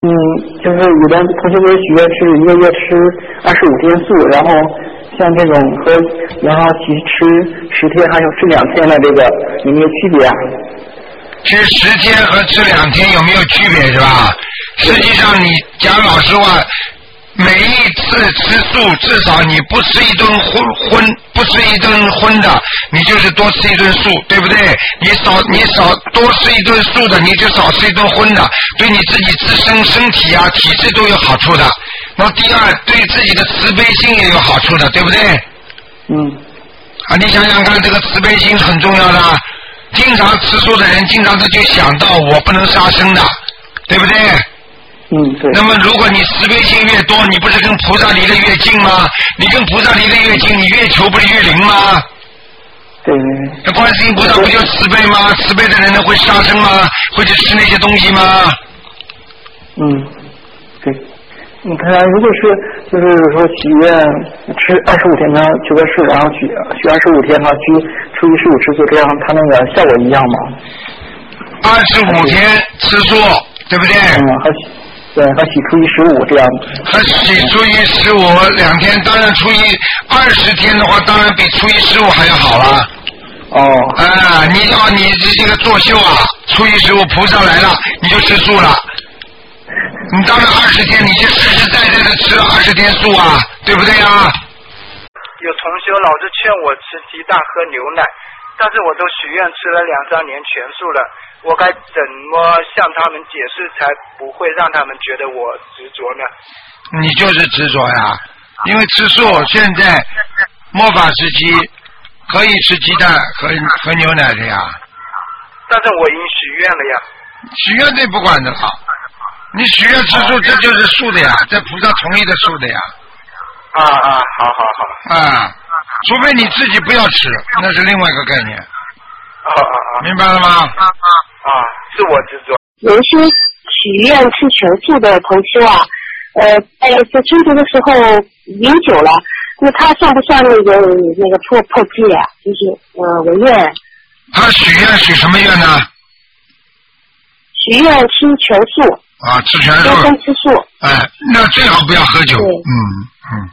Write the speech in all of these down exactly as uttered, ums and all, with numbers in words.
嗯，就是有的同学不是许愿是一个月吃二十五天素，然后像这种和然后其吃十天还有吃两天的这个有没有区别啊？ 吃十天和吃两天有没有区别是吧？实际上你讲老实话，每一次吃素至少你不吃一顿荤荤不吃一顿荤的，你就是多吃一顿素，对不对？你少你少多吃一顿素的，你就少吃一顿荤的，对你自己自身身体啊体质都有好处的。那么第二，对自己的慈悲心也有好处的，对不对？ 嗯。 啊，你想想看，这个慈悲心很重要的。经常吃素的人，经常他就想到我不能杀生的，对不对？ 嗯，对。 那么如果你慈悲心越多，你不是跟菩萨离得越近吗？你跟菩萨离得越近，你越求不是越灵吗？ 对对对。 那观世音菩萨不就慈悲吗？慈悲的人呢会杀生吗？会去吃那些东西吗？ 嗯，对。你看，如果是就是说许愿吃二十五天的求个事，然后许许二十五天的话，去初一十五吃素，这样它那个效果一样吗？ 二十五天吃素，对不对？ 嗯，和对和许初一十五这样。 和许初一十五两天，当然初一二十天的话，当然比初一十五还要好了。 哦。 啊，你要你这个作秀啊，初一十五菩萨来了，你就吃素了。你当然二十天，你就实实在在的吃了二十天素啊，对不对啊？ 有同学老是劝我吃鸡蛋喝牛奶，但是我都许愿吃了两三年全素了，我该怎么向他们解释才不会让他们觉得我执着呢？ 你就是执着呀，因为吃素现在末法时期可以吃鸡蛋和和牛奶的呀。 但是我已经许愿了呀。 许愿这不管的了。你许愿吃素，这就是素的呀，这菩萨同意的素的呀。 啊啊，好好好。 啊，除非你自己不要吃，那是另外一个概念。 啊啊啊！ 明白了吗？ 啊啊，是我执着。 有一些许愿吃全素的同修啊，呃，在在修读的时候饮酒了，那他算不算那个那个破破戒啊？就是呃违愿。 他许愿许什么愿呢？ 许愿吃全素。 啊，吃全素。 天天吃素。 哎，那最好不要喝酒。嗯嗯。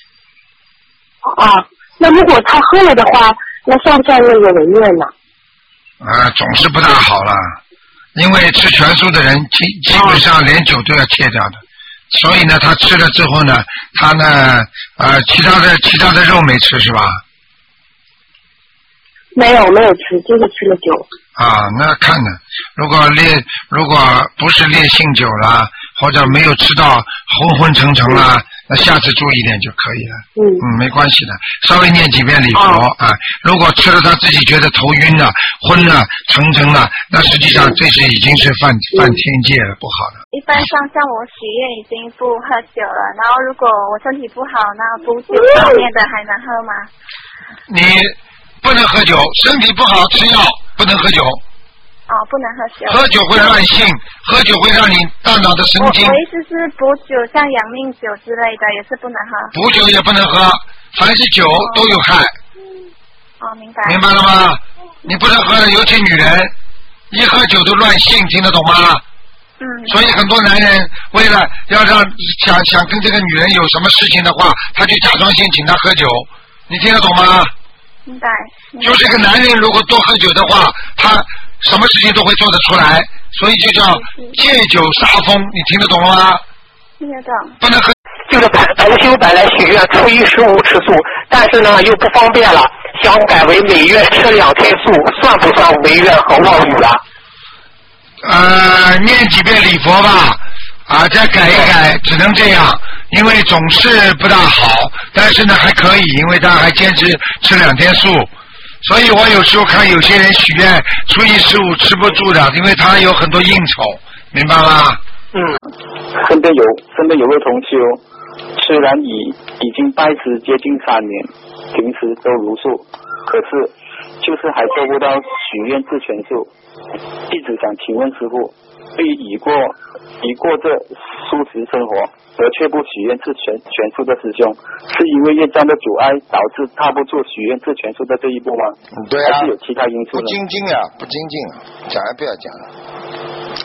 啊，那如果他喝了的话，那算不算那个违愿呢？ 啊，总是不大好了，因为吃全素的人基基本上连酒都要戒掉的，所以呢，他吃了之后呢，他呢，呃，其他的其他的肉没吃是吧？ 没有没有吃，就是吃了酒。 啊，那看呢，如果烈如果不是烈性酒啦，或者没有吃到昏昏沉沉啦，那下次注意点就可以了。 嗯嗯，没关系的，稍微念几遍礼佛啊。如果吃了他自己觉得头晕了、昏了、沉沉了，那实际上这是已经是犯犯天戒了，不好的。 一般上像我许愿已经不喝酒了，然后如果我身体不好，那补酒方面的还能喝吗？ 你不能喝酒，身体不好吃药，不能喝酒。 哦，不能喝酒。 喝酒会乱性，喝酒会让你大脑的神经。 我我意思是补酒，像养命酒之类的也是不能喝。 补酒也不能喝，凡是酒都有害。 哦，明白。 明白了吗？你不能喝的，尤其女人，一喝酒都乱性，听得懂吗？ 嗯。 所以很多男人为了要让想想跟这个女人有什么事情的话，他就假装性请她喝酒，你听得懂吗？ 明白。 就是一个男人如果多喝酒的话，他什么事情都会做得出来，所以就叫借酒杀疯，你听得懂了吗？ 听得懂。 不能喝。 就是同修本来许愿初一十五吃素，但是呢又不方便了，想改为每月吃两天素，算不算违愿和妄语了？ 呃，念几遍礼佛吧，啊，再改一改，只能这样，因为总是不大好，但是呢还可以，因为他还坚持吃两天素。所以我有时候看有些人许愿初一十五吃不住的，因为他有很多应酬，明白吗？ 嗯，身边有身边有位同修，虽然已已经拜师接近三年，平时都如素，可是就是还做不到许愿自全素，一直想请问师父，对于已过已过这素食生活而却不许愿自全全素的师兄，是因为业障的阻碍导致踏不出许愿自全素的这一步吗？ 对啊， 还是有其他因素呢？ 不精进啊，不精进啊，讲也不要讲了。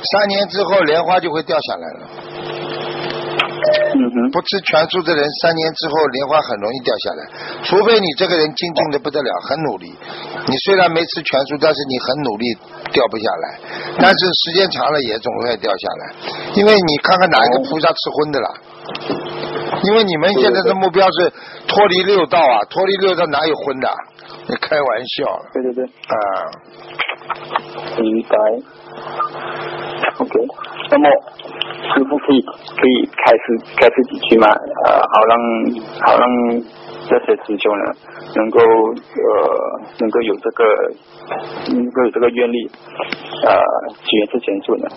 三年之后莲花就会掉下来了。 嗯哼。 不吃全素的人，三年之后莲花很容易掉下来，除非你这个人精进的不得了，很努力。你虽然没吃全素，但是你很努力，掉不下来。但是时间长了也总会掉下来，因为你看看哪一个菩萨吃荤的啦？因为你们现在的目标是脱离六道啊，脱离六道哪有荤的？你开玩笑。 对对对。 啊。 明白。OK， 那么师傅可以可以开始开始几句吗？呃，好让好让这些师兄呢能够呃能够有这个能够有这个愿力呃许愿吃全素呢。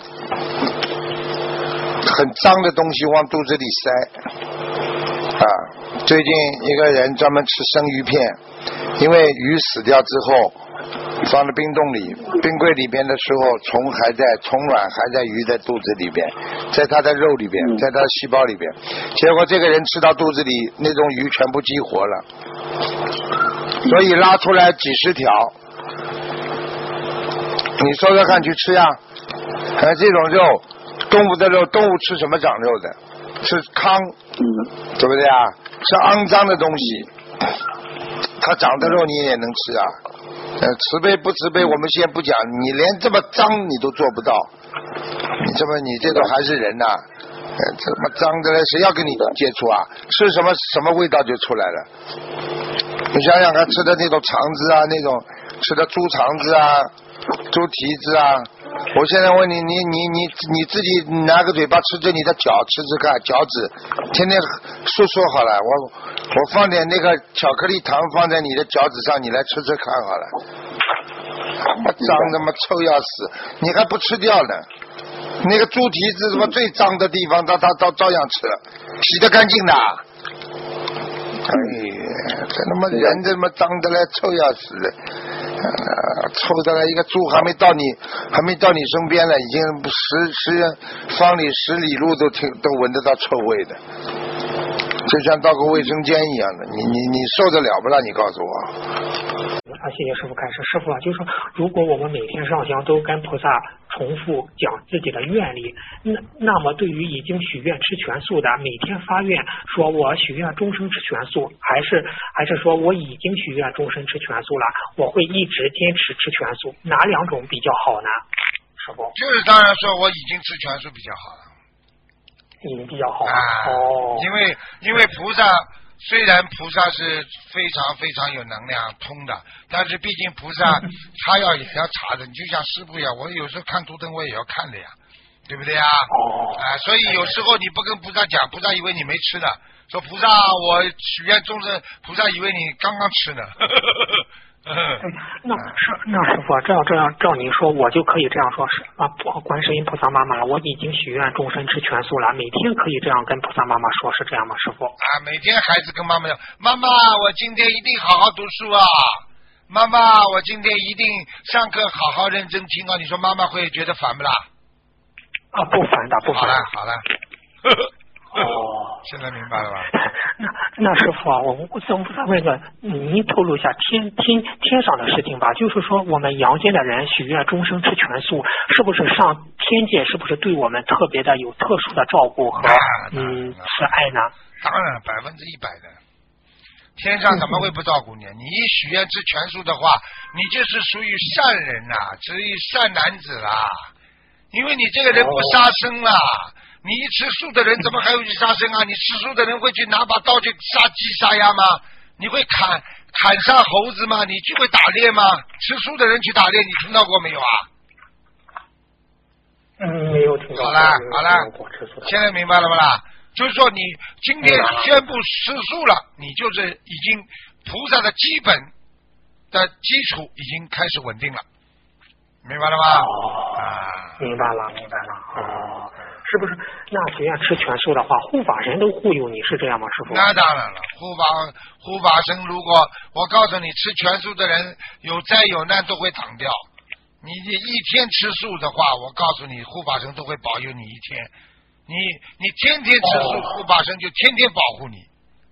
很脏的东西往肚子里塞啊！最近一个人专门吃生鱼片，因为鱼死掉之后放在冰冻里，冰柜里边的时候虫还在，虫卵还在鱼的肚子里边，在它的肉里边，在它的细胞里边，结果这个人吃到肚子里，那种鱼全部激活了，所以拉出来几十条，你说说看，去吃呀！呃，这种肉，动物的肉，动物吃什么长肉的？吃糠，对不对啊？吃肮脏的东西，它长的肉你也能吃啊。呃，慈悲不慈悲我们先不讲，你连这么脏你都做不到，你这么你这种还是人呐、啊？呃，这么脏的嘞，谁要跟你接触啊？吃什么什么味道就出来了。你想想看，吃的那种肠子啊，那种吃的猪肠子啊，猪蹄子啊。我现在问你，你你你你自己拿个嘴巴吃着你的脚吃吃看，脚趾，天天说说好了，我我放点那个巧克力糖放在你的脚趾上，你来吃吃看好了。他妈脏他妈臭要死，你还不吃掉呢？那个猪蹄子什么最脏的地方，他他他照样吃，洗得干净的。哎呀，这他妈人这么脏的嘞，臭要死的。啊，臭的了，一个猪还没到你，还没到你身边了，已经十十方里十里路都听都闻得到臭味的，就像到个卫生间一样的，你你你受得了不啦？你告诉我。 啊，谢谢师傅开始。师傅啊，就是说，如果我们每天上香都跟菩萨重复讲自己的愿力，那那么对于已经许愿吃全素的，每天发愿说我许愿终生吃全素，还是还是说我已经许愿终身吃全素了，我会一直坚持吃全素，哪两种比较好呢？师傅， 就是当然说我已经吃全素比较好了， 已经比较好了。 啊、 哦， 因为因为菩萨。虽然菩萨是非常非常有能量通的，但是毕竟菩萨他要也要查的，你就像师父一样，我有时候看图腾我也要看的呀，对不对呀？ 哦， 啊，所以有时候你不跟菩萨讲，菩萨以为你没吃的，说菩萨我许愿终身，菩萨以为你刚刚吃呢。 对，那是那师傅，这样这样照您说，我就可以这样说，是啊，观世音菩萨妈妈，我已经许愿终身吃全素了，每天可以这样跟菩萨妈妈说，是这样吗，师傅？ 啊，每天孩子跟妈妈讲，妈妈，我今天一定好好读书啊，妈妈，我今天一定上课好好认真听啊，你说妈妈会觉得烦不啦？ 啊，不烦的，不烦。 好了好了。 哦， 现在明白了吧？ 那那师傅啊，我我再再问个，您透露一下天天天上的事情吧。就是说，我们阳间的人许愿终生吃全素，是不是上天界是不是对我们特别的有特殊的照顾和嗯慈爱呢？ 当然，百分之一百的。天上怎么会不照顾你？你一许愿吃全素的话，你就是属于善人呐、啊，属于善男子啦。因为你这个人不杀生啦。哦，你一吃素的人怎么还会去杀生啊？你吃素的人会去拿把刀去杀鸡杀鸭吗？你会砍砍杀猴子吗？你去会打猎吗？吃素的人去打猎，你听到过没有啊？ 嗯，没有听到。 好了好了，现在明白了不啦？就是说你今天宣布吃素了，你就是已经菩萨的基本的基础已经开始稳定了，明白了吗？ 哦， 啊， 明白了明白了。哦，是不是？那许愿吃全素的话，护法神都护佑你，是这样吗，师傅？ 那当然了，护法护法神，如果我告诉你，吃全素的人有灾有难都会挡掉。你一天吃素的话，我告诉你，护法神都会保佑你一天。你你天天吃素，护法神就天天保护你。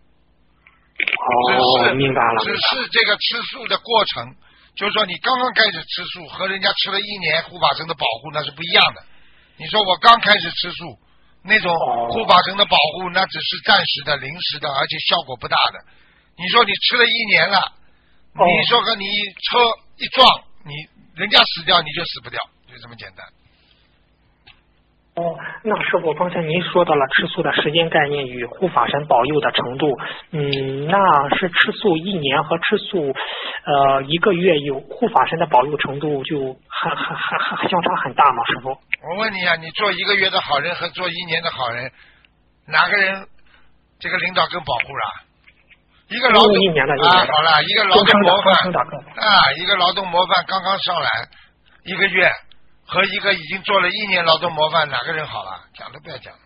哦，明白了。 只是这个吃素的过程，就是说你刚刚开始吃素，和人家吃了一年，护法神的保护那是不一样的。 你说我刚开始吃素，那种护法神的保护那只是暂时的、临时的，而且效果不大的。你说你吃了一年了，你说和你车一撞，你人家死掉你就死不掉，就这么简单。 哦，那师傅，刚才您说到了吃素的时间概念与护法神保佑的程度，嗯，那是吃素一年和吃素呃一个月有护法神的保佑程度就很很很很相差很大吗？师傅？ 我问你啊，你做一个月的好人和做一年的好人，哪个人这个领导更保护了？一个劳动一年的啊，好了，一个劳动模范啊，一个劳动模范刚刚上来一个月。和一个已经做了一年劳动模范，哪个人好了？讲都不要讲了。